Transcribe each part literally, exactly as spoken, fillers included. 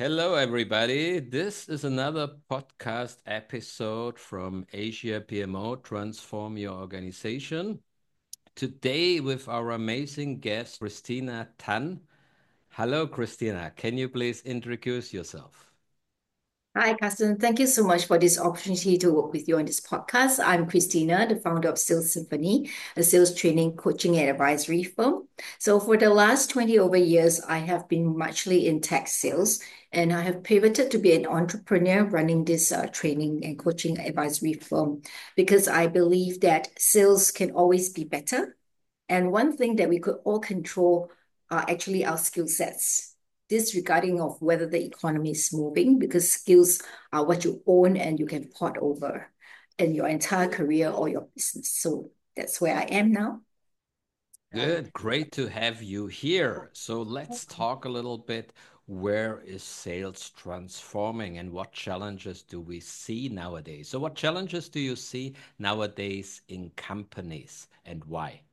Hello, everybody. This is another podcast episode from Asia P M O Transform Your Organization. Today, with our amazing guest, Christina Tan. Hello, Christina. Can you please introduce yourself? Hi, Carsten. Thank you so much for this opportunity to work with you on this podcast. I'm Christina, the founder of Sales Symphony, a sales training, coaching, and advisory firm. So, for the last twenty over years, I have been muchly in tech sales, and I have pivoted to be an entrepreneur running this uh, training and coaching advisory firm because I believe that sales can always be better. And one thing that we could all control are actually our skill sets, disregarding of whether the economy is moving, because skills are what you own and you can port over in your entire career or your business. So that's where I am now. Good. Great to have you here. So, let's talk a little bit. Where is sales transforming and what challenges do we see nowadays? So, what challenges do you see nowadays in companies and why?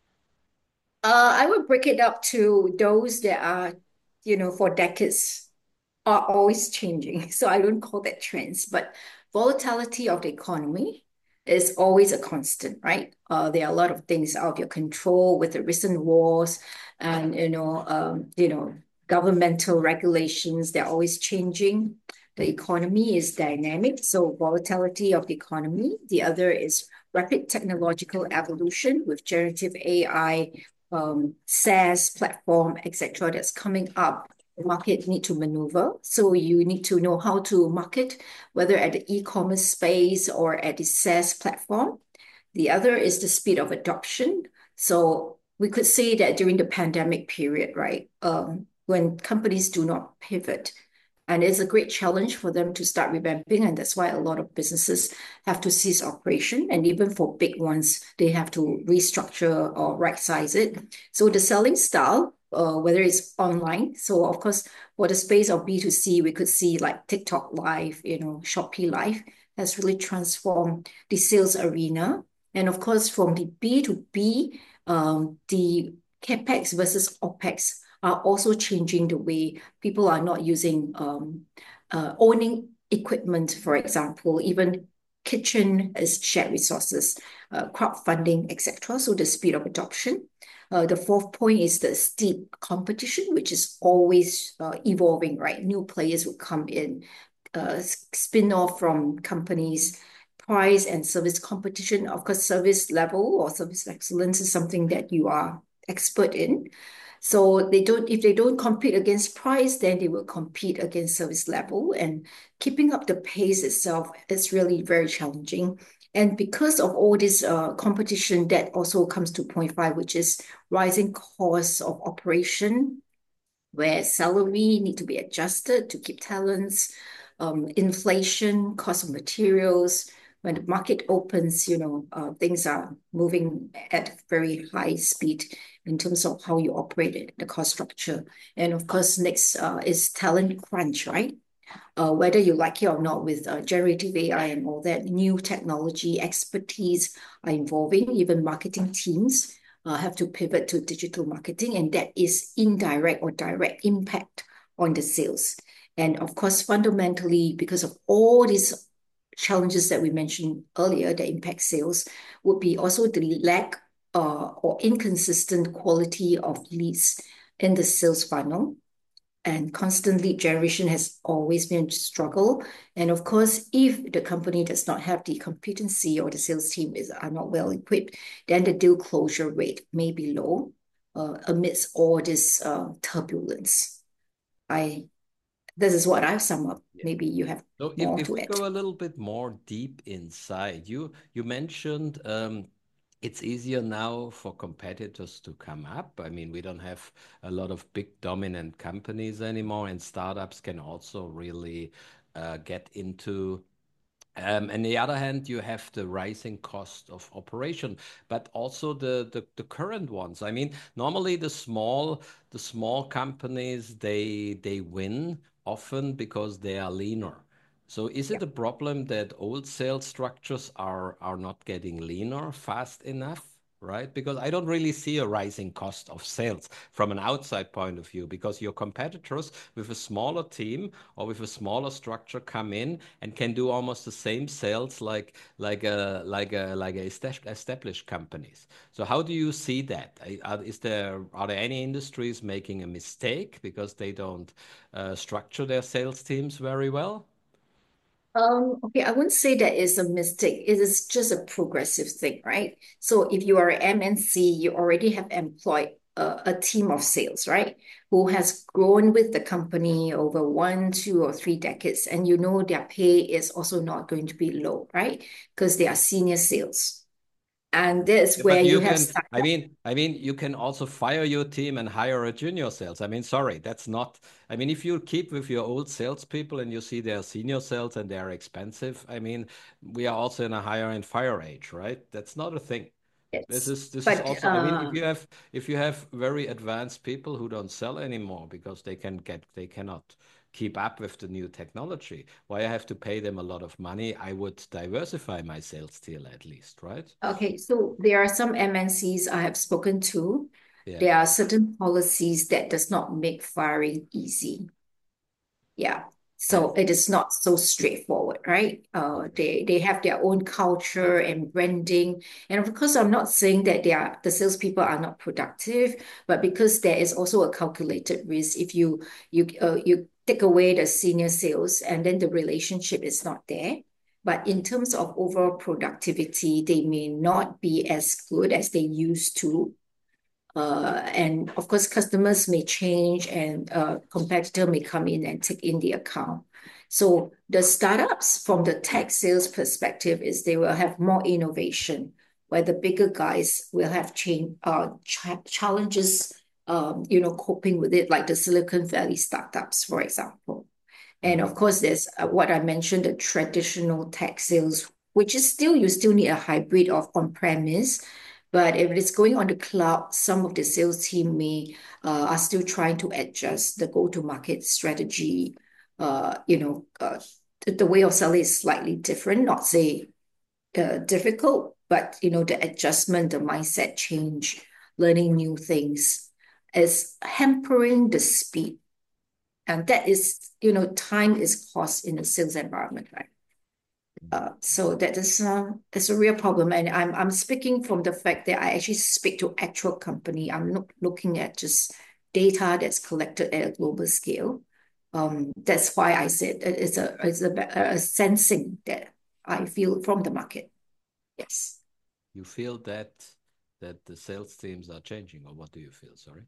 Uh, I would break it up to those that are, you know, for decades are always changing. So I don't call that trends, but volatility of the economy is always a constant, right? Uh, there are a lot of things out of your control with the recent wars and you know, um, you know, governmental regulations. They're always changing. The economy is dynamic, so volatility of the economy. The other is rapid technological evolution with generative A I, um, SaaS platform, et cetera, that's coming up. The market need to maneuver. So you need to know how to market, whether at the e-commerce space or at the SaaS platform. The other is the speed of adoption. So we could say that during the pandemic period, right, um, when companies do not pivot, and it's a great challenge for them to start revamping, and that's why a lot of businesses have to cease operation, and even for big ones, they have to restructure or right size it. So the selling style, uh, whether it's online, so of course, for the space of B two C, we could see like TikTok Live, you know, Shopee Live has really transformed the sales arena. And of course, from the B to B, um, the CapEx versus OpEx are also changing the way people are not using um, uh, owning equipment, for example, even kitchen as shared resources, uh, crowdfunding, et cetera. So the speed of adoption. Uh, the fourth point is the steep competition, which is always uh, evolving, right? New players will come in, uh, spin off from companies. Price and service competition. Of course, service level or service excellence is something that you are expert in. So they don't, if they don't compete against price, then they will compete against service level. And keeping up the pace itself is really very challenging. And because of all this uh, competition, that also comes to point five, which is rising costs of operation, where salary need to be adjusted to keep talents, um, inflation, cost of materials. When the market opens, you know, uh, things are moving at very high speed in terms of how you operate it, the cost structure. And of course, next uh, is talent crunch, right? Uh, whether you like it or not, with uh, generative A I and all that, new technology expertise are involving, even marketing teams uh, have to pivot to digital marketing, and that is indirect or direct impact on the sales. And of course, fundamentally, because of all these challenges that we mentioned earlier that impact sales, would be also the lack uh, or inconsistent quality of leads in the sales funnel, and constant lead generation has always been a struggle. And of course, if the company does not have the competency or the sales team is are not well equipped, then the deal closure rate may be low uh, amidst all this uh, turbulence. I This is what I've summed up. Yeah. Maybe you have So if, more if to we add. go a little bit more deep inside, you you mentioned um, it's easier now for competitors to come up. I mean, we don't have a lot of big dominant companies anymore, and startups can also really uh, get into. Um, on the other hand, you have the rising cost of operation, but also the, the the current ones. I mean, normally the small the small companies they they win often because they are leaner. So is Yeah. it a problem that old sales structures are are not getting leaner fast enough? right? Because I don't really see a rising cost of sales from an outside point of view, because your competitors with a smaller team or with a smaller structure come in and can do almost the same sales like like a like a like a estab- established companies. So how do you see that? I- Are, is there are there any industries making a mistake because they don't uh, structure their sales teams very well? Um, okay, I wouldn't say that is a mistake. It is just a progressive thing, right? So if you are an M N C, you already have employed a, a team of sales, right? Who has grown with the company over one, two, or three decades, and you know their pay is also not going to be low, right? Because they are senior sales. And that's Yeah, where but you you have can, I startup. mean, I mean, you can also fire your team and hire a junior sales. I mean, sorry, that's not, I mean, if you keep with your old salespeople and you see they're senior sales and they're expensive, I mean, we are also in a hire and fire age, right? That's not a thing. This Yes. is this is But also, I mean, if uh you have if you have very advanced people who don't sell anymore because they can get they cannot keep up with the new technology, why I have to pay them a lot of money? I would diversify my sales deal at least, right? okay, so there are some M N Cs I have spoken to. Yeah. There are certain policies that does not make firing easy. Yeah. I So it is not so straightforward, right? Uh, okay. they they have their own culture and branding. And of course, I'm not saying that they are the salespeople are not productive, but because there is also a calculated risk. If you you uh, you take away the senior sales and then the relationship is not there. But in terms of overall productivity, they may not be as good as they used to. Uh, and of course, customers may change and a competitor may come in and take in the account. So the startups from the tech sales perspective is they will have more innovation, where the bigger guys will have change uh ch challenges, um, you know, coping with it, like the Silicon Valley startups, for example. And Mhm. of course, there's uh, what I mentioned, the traditional tech sales, which is still, you still need a hybrid of on-premise. But if it's going on the cloud, some of the sales team may uh, are still trying to adjust the go-to-market strategy. Uh, you know, uh, the, the way of selling is slightly different, not say uh, difficult, but you know, the adjustment, the mindset change, learning new things is hampering the speed, and that is, you know, time is cost in the sales environment, right? Uh, so that is uh, that's a real problem. And I'm I'm speaking from the fact that I actually speak to actual company. I'm not looking at just data that's collected at a global scale. Um, that's why I said it- it's a it's a, a sensing that I feel from the market. Yes. You feel that that the sales teams are changing, or what do you feel? Sorry.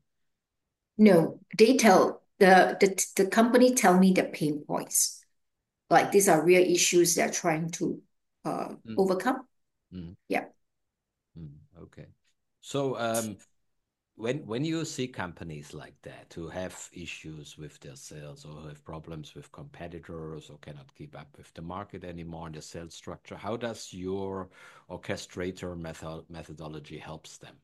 No, they tell the the the company tell me the pain points. Like these are real issues they're trying to uh Mm, overcome. mm, Yeah. mm. Okay. So, um, when when you see companies like that who have issues with their sales or who have problems with competitors or cannot keep up with the market anymore in the sales structure, how does your orchestrator method methodology helps them?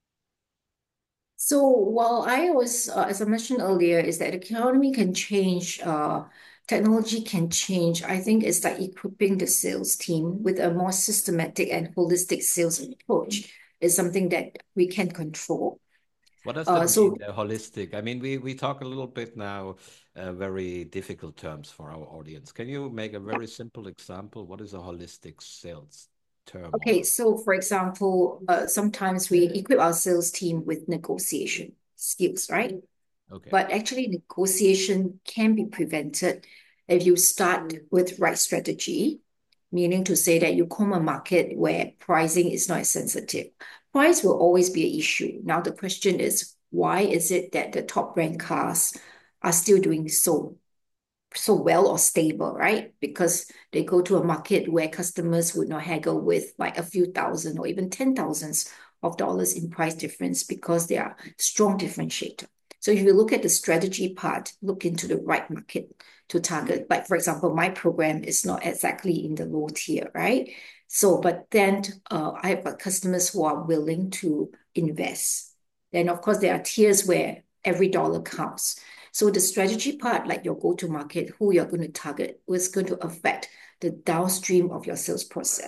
So while I was, uh, as I mentioned earlier, is that the economy can change, uh, technology can change. I think it's like equipping the sales team with a more systematic and holistic sales approach is something that we can control. What does Uh, that so mean, the holistic? I mean, we we talk a little bit now, uh, very difficult terms for our audience. Can you make a very simple example? What is a holistic sales term okay, or so for example, uh, sometimes we equip our sales team with negotiation skills, right? okay. But actually, negotiation can be prevented if you start with right strategy, meaning to say that you comb a market where pricing is not as sensitive. Price will always be an issue. Now, the question is, why is it that the top ranked cars are still doing so so well or stable, right? Because they go to a market where customers would not haggle with like a few thousand or even ten thousands of dollars in price difference because they are strong differentiator. So if you look at the strategy part, look into the right market to target. Like for example, my program is not exactly in the low tier, right? So, but then uh, I have got customers who are willing to invest. Then of course there are tiers where every dollar counts. So the strategy part, like your go-to market, who you're going to target, is going to affect the downstream of your sales process.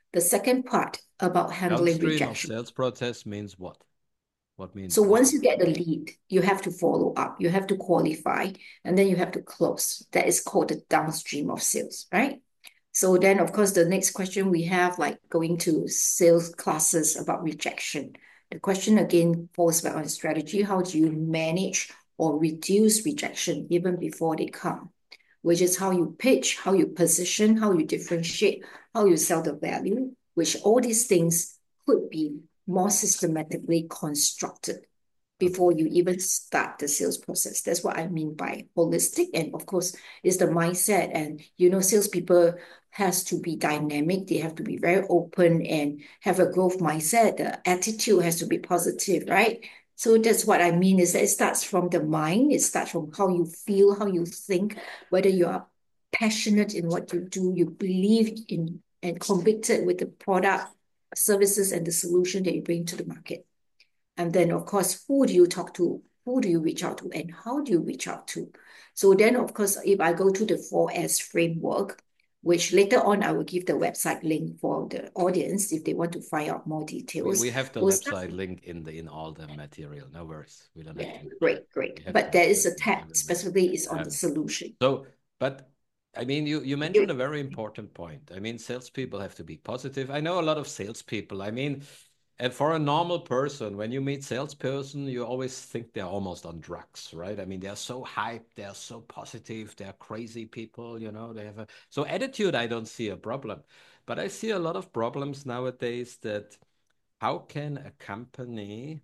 The second part about handling Downstream of rejection. sales process means what? What So means once down? you get the lead, you have to follow up, you have to qualify, and then you have to close. That is called the downstream of sales, right? So then, of course, the next question we have, like going to sales classes about rejection. The question again falls back on strategy. How do you manage or reduce rejection even before they come? Which is how you pitch, how you position, how you differentiate, how you sell the value, which all these things could be more systematically constructed Okay. before you even start the sales process. That's what I mean by holistic. And of course, it's the mindset. And you know, salespeople has to be dynamic. They have to be very open and have a growth mindset. The attitude has to be positive, right? So that's what I mean is that it starts from the mind. It starts from how you feel, how you think, whether you are passionate in what you do, you believe in and convicted with the product, services, and the solution that you bring to the market. And then, of course, who do you talk to? Who do you reach out to? And how do you reach out to? So then, of course, if I go to the four S framework, which later on I will give the website link for the audience if they want to find out more We details. we have the We'll start. website link in the in all the material. No worries. We don't have Yeah, to mention. great, great. We have the But there is website a link tab everywhere. specifically is on the Um, solution. so, but I mean, you you mentioned You- a very important point. I mean, salespeople have to be positive. I know a lot of salespeople. I mean, and for a normal person, when you meet salesperson, you always think they're almost on drugs, right? I mean, they're so hyped, they're so positive, they're crazy people, you know, they have a so attitude, I don't see a problem. But I see a lot of problems nowadays that how can a company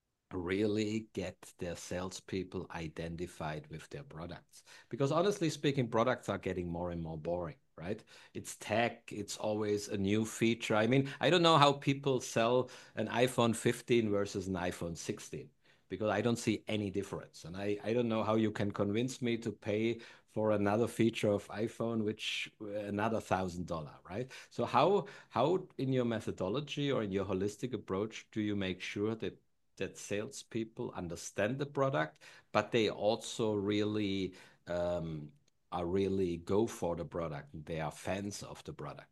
really get their salespeople identified with their products? Because honestly speaking, products are getting more and more boring, right? It's tech, it's always a new feature. I mean, I don't know how people sell an iPhone fifteen versus an iPhone sixteen because I don't see any difference. And I, I don't know how you can convince me to pay for another feature of iPhone, which another thousand dollar, right? So how how in your methodology or in your holistic approach do you make sure that that salespeople understand the product, but they also really um, are really go for the product. They are fans of the product.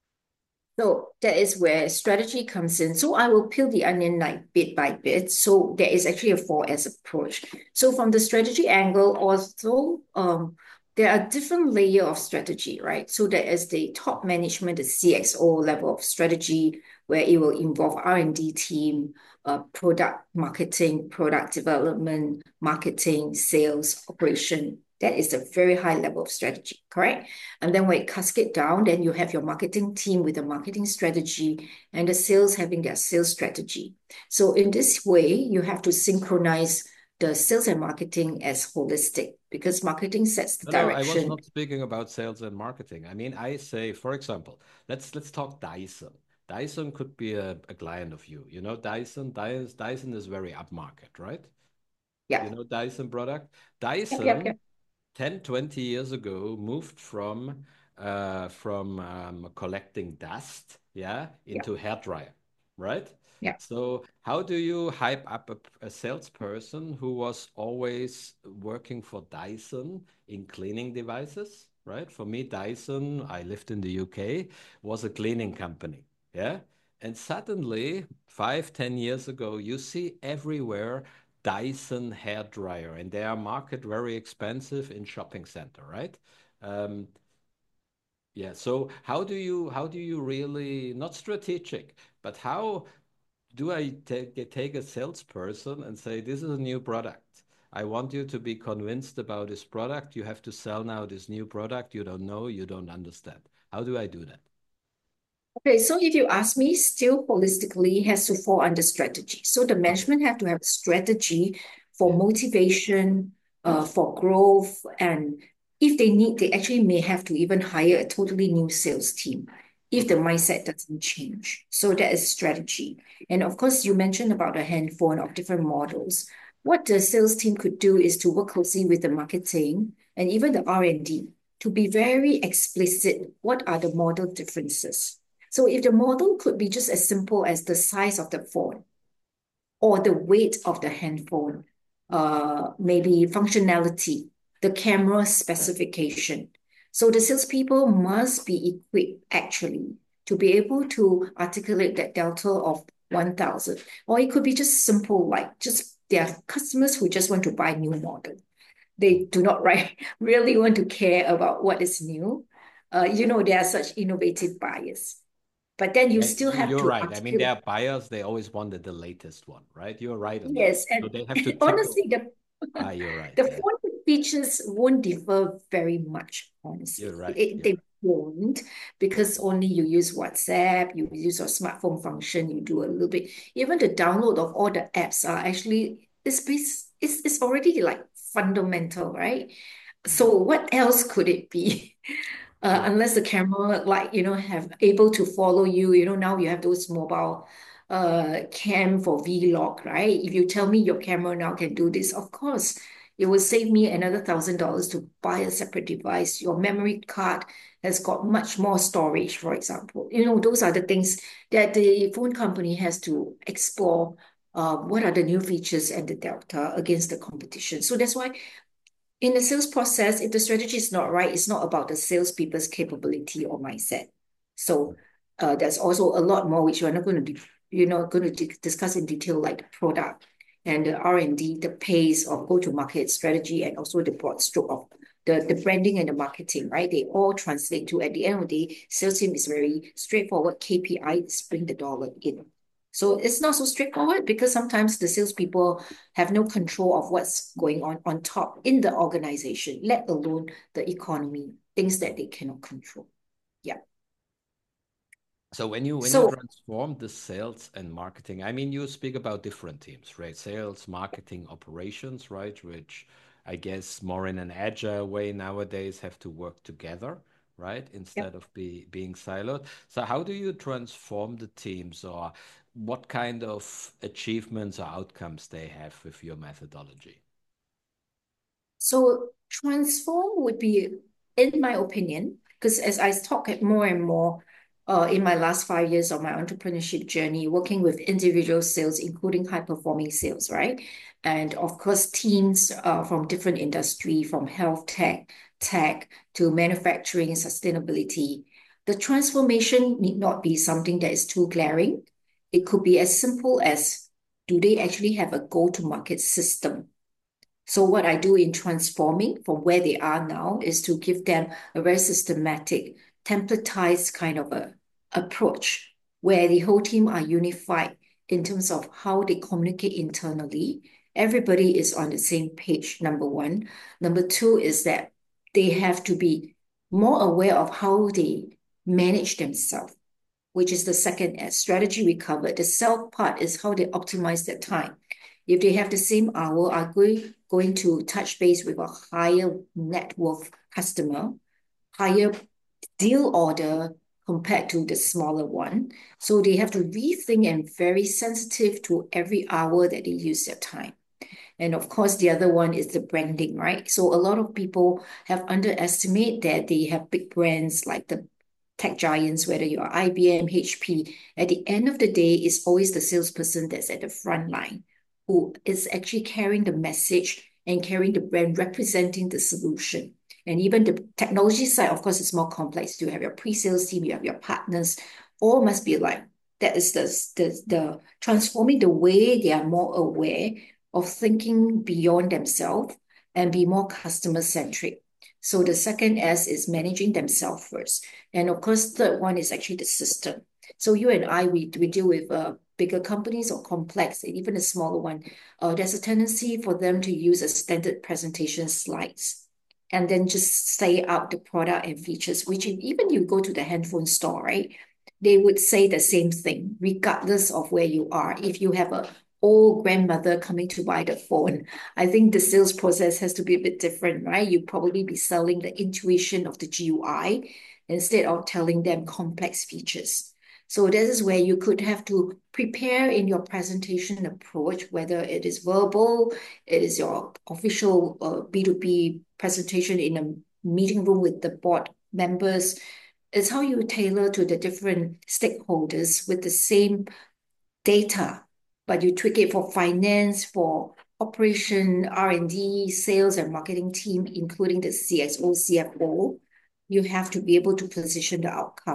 So that is where strategy comes in. So I will peel the onion like bit by bit. So there is actually a four S approach. So from the strategy angle, also um, there are different layer of strategy, right? So there is the top management, the C X O level of strategy, where it will involve R and D team, uh, product marketing, product development, marketing, sales, operation. That is a very high level of strategy, correct? And then when it cascade down, then you have your marketing team with a marketing strategy and the sales having their sales strategy. So in this way, you have to synchronize the sales and marketing as holistic because marketing sets the No, no, I was direction. not speaking about sales and marketing. I mean, I say, for example, let's let's talk Dyson. Dyson could be a, a client of you. You know, Dyson, Dyson, Dyson is very upmarket, right? You Yeah. know, Dyson product. Yep, yep, Dyson yep. ten, twenty years ago moved from uh, from um, collecting dust, yeah, Yep, into hair dryer, right? yep. So how do you hype up a, a salesperson who was always working for Dyson in cleaning devices, right? For me, Dyson, I lived in the U K, was a cleaning company, yeah? And suddenly, five, ten years ago, you see everywhere Dyson hair dryer, and they are market very expensive in shopping center, right? Um, yeah. So how do you how do you really not strategic, but how do I take take a salesperson and say this is a new product? I want you to be convinced about this product. You have to sell now this new product. You don't know, you don't understand. How do I do that? Okay, so if you ask me, still holistically has to fall under strategy. So the Okay. management have to have a strategy for Yeah. motivation, uh, for growth, and if they need, they actually may have to even hire a totally new sales team if the Okay. mindset doesn't change. So that is strategy. And of course, you mentioned about a handful of different models. What the sales team could do is to work closely with the marketing and even the R and D to be very explicit. What are the model differences? So if the model could be just as simple as the size of the phone or the weight of the handphone, uh, maybe functionality, the camera specification. So the salespeople must be equipped actually to be able to articulate that delta of one thousand. Or it could be just simple, like just there are customers who just want to buy new model. They do not right, really want to care about what is new. Uh, you know, there are such innovative buyers. But then you Yeah, still you, have you're to right. I mean, articulate. there are buyers, they always wanted the latest one, right? You're right on that. Yes, So and they have to tickle. honestly, the Ah, you're right. the Yeah, phone features won't differ very much, you're honestly. right. It, You're they won't because only you use WhatsApp, you use your smartphone function, you do a little bit. Even the download of all the apps are actually it's bas- it's, it's already like fundamental, right? right. So what else could it be? Uh, True. unless the camera, like, you know, have able to follow you, you know, now you have those mobile uh cam for vlog, right? If you tell me your camera now can do this, of course, it will save me another thousand dollars to buy a separate device. Your memory card has got much more storage, for example. You know, those are the things that the phone company has to explore. Uh, what are the new features and the delta against the competition? So that's why in the sales process, if the strategy is not right, it's not about the salespeople's capability or mindset. So uh, there's also a lot more which we're not going to be, you know, going to discuss in detail, like the product and the R and D, the pace of go-to-market strategy, and also the broad stroke of the, the branding and the marketing, right? They all translate to, at the end of the day, sales team is very straightforward. K P I is bring the dollar in. So it's not so straightforward because sometimes the salespeople have no control of what's going on on top in the organization, let alone the economy, things that they cannot control. Yeah. So when you when you So, transform the sales and marketing, I mean, you speak about different teams, right? Sales, marketing, operations, right? Which I guess more in an agile way nowadays have to work together, right? yeah. Instead of be being siloed. So how do you transform the teams, or what kind of achievements or outcomes they have with your methodology? So transform would be, in my opinion, because as I talk it more and more uh, in my last five years of my entrepreneurship journey, working with individual sales, including high performing sales, right? And of course, teams uh, from different industry, from health tech, tech to manufacturing, sustainability. The transformation need not be something that is too glaring. It could be as simple as, do they actually have a go-to-market system? So what I do in transforming from where they are now is to give them a very systematic, templatized kind of a approach where the whole team are unified in terms of how they communicate internally. Everybody is on the same page, number one. Number two is that they have to be more aware of how they manage themselves, which is the second S. Strategy we covered. The self part is how they optimize their time. If they have the same hour, are going, going to touch base with a higher net worth customer, higher deal order compared to the smaller one. So they have to rethink and very sensitive to every hour that they use their time. And of course, the other one is the branding, right? So a lot of people have underestimated that they have big brands like the tech giants, whether you're I B M, H P. At the end of the day, it's always the salesperson that's at the front line who is actually carrying the message and carrying the brand, representing the solution. And even the technology side, of course, is more complex. You have your pre-sales team, you have your partners, all must be like that is the, the, the transforming the way they are more aware of thinking beyond themselves and be more customer centric. So the second S is managing themselves first. And of course, third one is actually the system. So you and I, we, we deal with uh, bigger companies or complex, and even a smaller one. Uh, there's a tendency for them to use a standard presentation slides and then just say out the product and features, which if, even you go to the handphone store, right? They would say the same thing, regardless of where you are. If you have a old grandmother coming to buy the phone, I think the sales process has to be a bit different, right? You probably be selling the intuition of the G U I instead of telling them complex features. So this is where you could have to prepare in your presentation approach, whether it is verbal, it is your official uh, B two B presentation in a meeting room with the board members. It's how you tailor to the different stakeholders with the same data, but you tweak it for finance, for operation, R and D, sales and marketing team, including the C X O, C F O. You have to be able to position the outcome.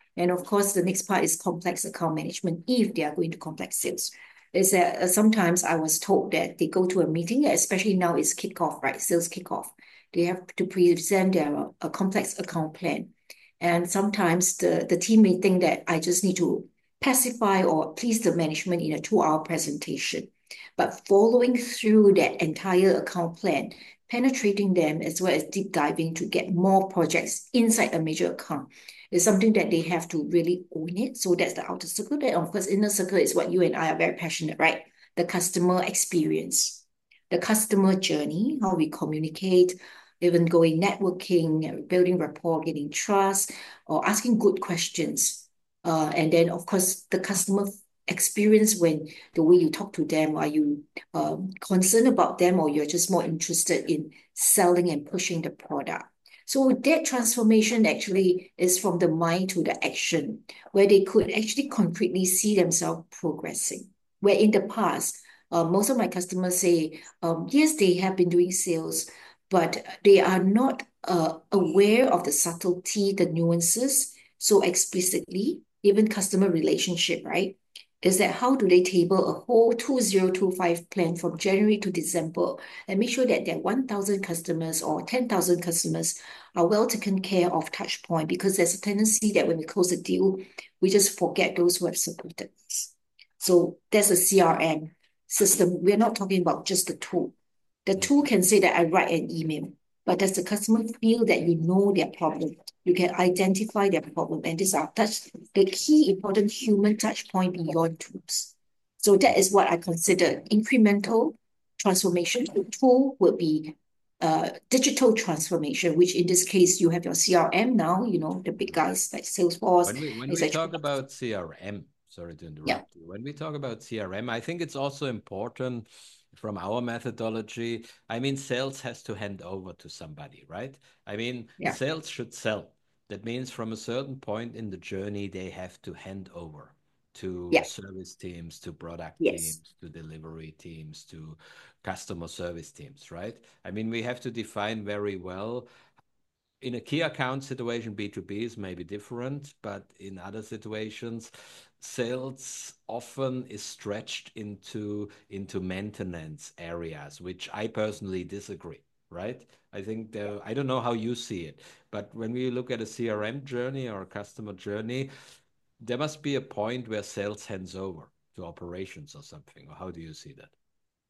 And of course, the next part is complex account management if they are going to complex sales. Is that uh, sometimes I was told that they go to a meeting, especially now it's kickoff, right? Sales kickoff. They have to present their a complex account plan. And sometimes the, the team may think that I just need to pacify or please the management in a two-hour presentation. But following through that entire account plan, penetrating them as well as deep diving to get more projects inside a major account is something that they have to really own it. So that's the outer circle. Then of course, inner circle is what you and I are very passionate, right? The customer experience, the customer journey, how we communicate, even going networking, building rapport, getting trust, or asking good questions. Uh, and then, of course, the customer experience when the way you talk to them, are you um, concerned about them or you're just more interested in selling and pushing the product? So that transformation actually is from the mind to the action, where they could actually concretely see themselves progressing. Where in the past, uh, most of my customers say, um, yes, they have been doing sales, but they are not uh, aware of the subtlety, the nuances so explicitly, even customer relationship, right? Is that how do they table a whole two thousand twenty-five plan from January to December and make sure that their one thousand customers or ten thousand customers are well taken care of touch point, because there's a tendency that when we close a deal, we just forget those who have supported us. So there's a C R M system. We're not talking about just the tool. The tool can say that I write an email, but does the customer feel that you know their problem? You can identify their problem, and these are touch the key important human touch point beyond tools. So that is what I consider incremental transformation. The tool will be uh, digital transformation, which in this case you have your C R M now. You know the big guys like Salesforce, When we when we et cetera. talk about C R M, sorry to Yeah, interrupt you. When we talk about C R M, I think it's also important from our methodology. I mean, sales has to hand over to somebody, right? I mean, yeah, sales should sell. That means from a certain point in the journey, they have to hand over to yeah, service teams, to product yes. teams, to delivery teams, to customer service teams, right? I mean, we have to define very well in a key account situation, B two B is maybe different, but in other situations, sales often is stretched into into maintenance areas, which I personally disagree, right? I think there, I don't know how you see it, but when we look at a C R M journey or a customer journey, there must be a point where sales hands over to operations or something. Or how do you see that?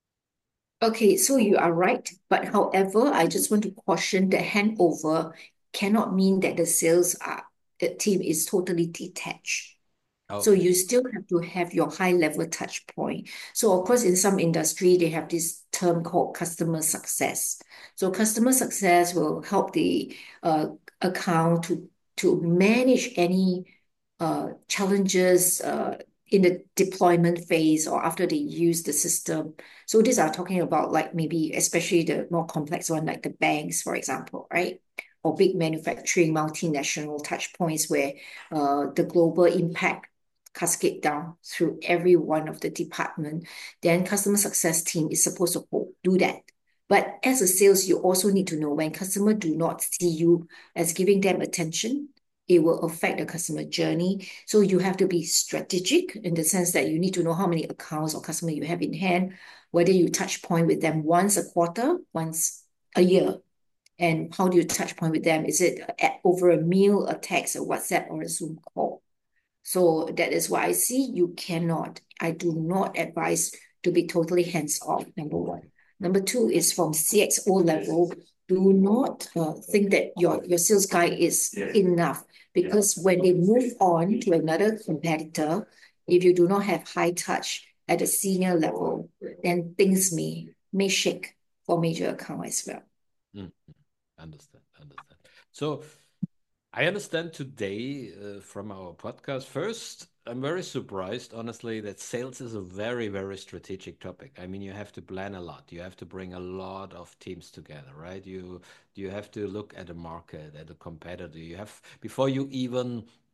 Okay, so you are right. But however, I just want to caution that handover cannot mean that the sales are, the team is totally detached. So Okay. you still have to have your high level touch point. So of course, in some industry, they have this term called customer success. So customer success will help the uh, account to to manage any uh, challenges uh, in the deployment phase or after they use the system. So these are talking about like maybe especially the more complex one, like the banks, for example, right? Or big manufacturing multinational touch points where uh, the global impact cascade down through every one of the department, then customer success team is supposed to do that. But as a sales, you also need to know when customer do not see you as giving them attention, it will affect the customer journey. So you have to be strategic in the sense that you need to know how many accounts or customer you have in hand, whether you touch point with them once a quarter, once a year, and how do you touch point with them? Is it at, over a meal, a text, a WhatsApp, or a Zoom call? So that is why I see you cannot, I do not advise to be totally hands off, number one. Number two is from C X O level, do not uh, think that your, your sales guy is enough, because when they move on to another competitor, if you do not have high touch at a senior level, then things may, may shake for major account as well. Mm, understand, understand. So I understand today uh, from our podcast. First, I'm very surprised, honestly, that sales is a very, very strategic topic. I mean, you have to plan a lot. You have to bring a lot of teams together, right? You you have to look at a market, at a competitor. You have before you even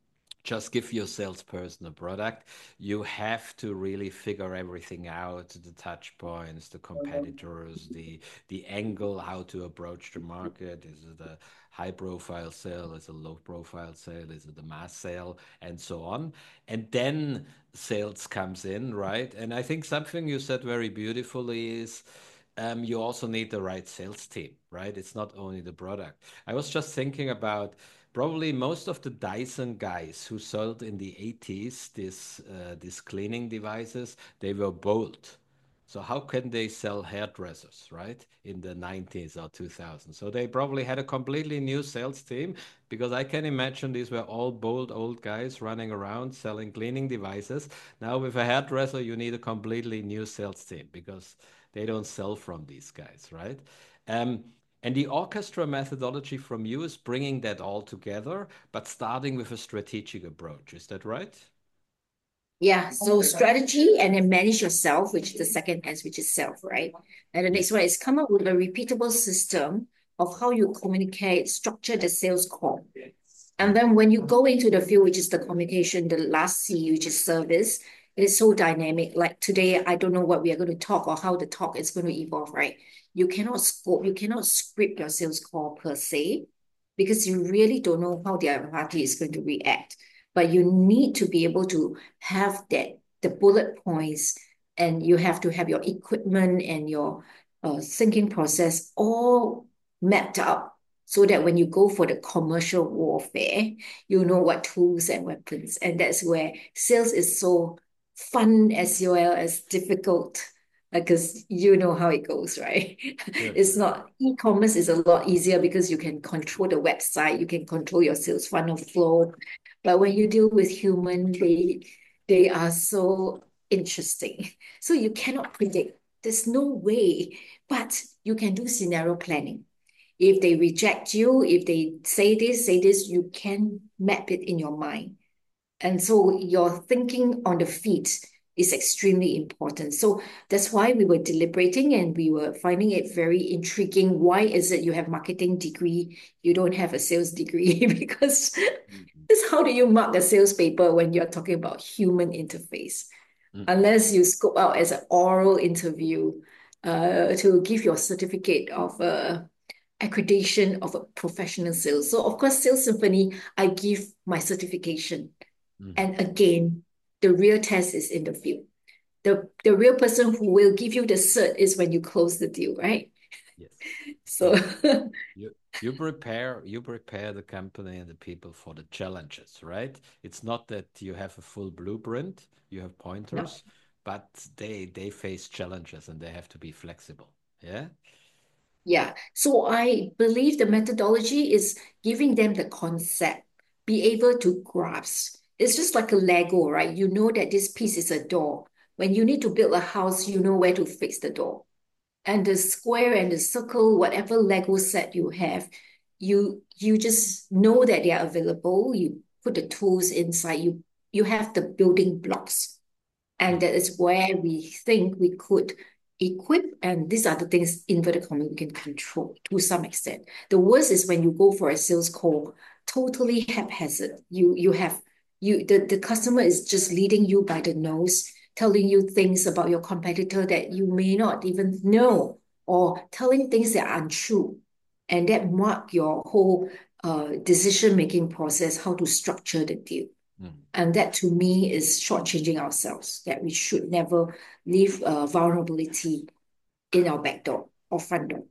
just give your salesperson a product. You have to really figure everything out, the touch points, the competitors, the the angle, how to approach the market. Is it a high profile sale? Is it a low profile sale? Is it a mass sale? And so on. And then sales comes in, right? And I think something you said very beautifully is um, you also need the right sales team, right? It's not only the product. I was just thinking about probably most of the Dyson guys who sold in the eighties this uh, these cleaning devices, they were bold. So how can they sell hairdressers, right? In the nineties or two thousand. So they probably had a completely new sales team because I can imagine these were all bold old guys running around selling cleaning devices. Now with a hairdresser, you need a completely new sales team because they don't sell from these guys, right? Um, and the orchestra methodology from you is bringing that all together, but starting with a strategic approach. Is that right? Yeah, so strategy and then manage yourself, which is the second S, which is self, right? And the next Yes. one is come up with a repeatable system of how you communicate, structure the sales call. And Mm. then when you go into the field, which is the communication, the last C, which is service, it is so dynamic. Like today, I don't know what we are going to talk or how the talk is going to evolve, right? You cannot scope, you cannot script your sales call per se, because you really don't know how the other party is going to react. But you need to be able to have that the bullet points, and you have to have your equipment and your uh, thinking process all mapped out so that when you go for the commercial warfare, you know what tools and weapons. And that's where sales is so fun as well as difficult because you know how it goes, right? Sure, It's sure, sure. not e-commerce is a lot easier because you can control the website, you can control your sales funnel flow. But when you deal with human, they they are so interesting. So you cannot predict. There's no way, but you can do scenario planning. If they reject you, if they say this, say this, you can map it in your mind. And so your thinking on the feet is extremely important. So that's why we were deliberating and we were finding it very intriguing. Why is it you have marketing degree, you don't have a sales degree? Because Mhm. this how do you mark a sales paper when you're talking about human interface? Mhm. Unless you scope out as an oral interview uh, to give your certificate of uh, accreditation of a professional sales. So of course, Sales Symphony, I give my certification. Mhm. And again, the real test is in the field. The, the real person who will give you the cert is when you close the deal, right? Yes. So So you you prepare you prepare the company and the people for the challenges, right? It's not that you have a full blueprint, you have no. pointers, but they they face challenges and they have to be flexible. Yeah? Yeah. So I believe the methodology is giving them the concept, be able to grasp. It's just like a Lego, right? You know that this piece is a door. When you need to build a house, you know where to fix the door. And the square and the circle, whatever Lego set you have, you you just know that they are available. You put the tools inside, you you have the building blocks. And Mm. that is where we think we could equip, and these are the things inverted comma we can control to some extent. The worst is when you go for a sales call, totally haphazard. You you have you the, the customer is just leading you by the nose, telling you things about your competitor that you may not even know, or telling things that are untrue. And that mark your whole uh, decision-making process, how to structure the deal. Mm. And that to me is shortchanging ourselves, that we should never leave uh, vulnerability in our back door or front door.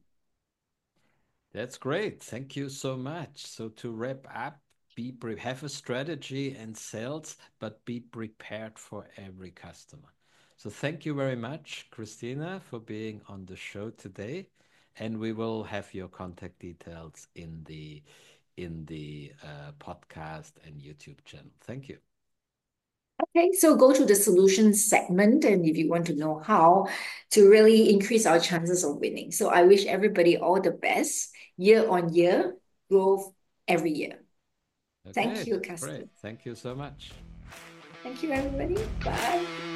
That's great. Thank you so much. So to wrap up, be pre have a strategy and sales, but be prepared for every customer. So thank you very much, Christina, for being on the show today. And we will have your contact details in the in the uh, podcast and YouTube channel. Thank you. Okay, so go to the solutions segment, and if you want to know how to really increase our chances of winning. So I wish everybody all the best year on year, growth every year. Okay, Thank you, that's great. Casper. Thank you so much. Thank you, everybody. Bye.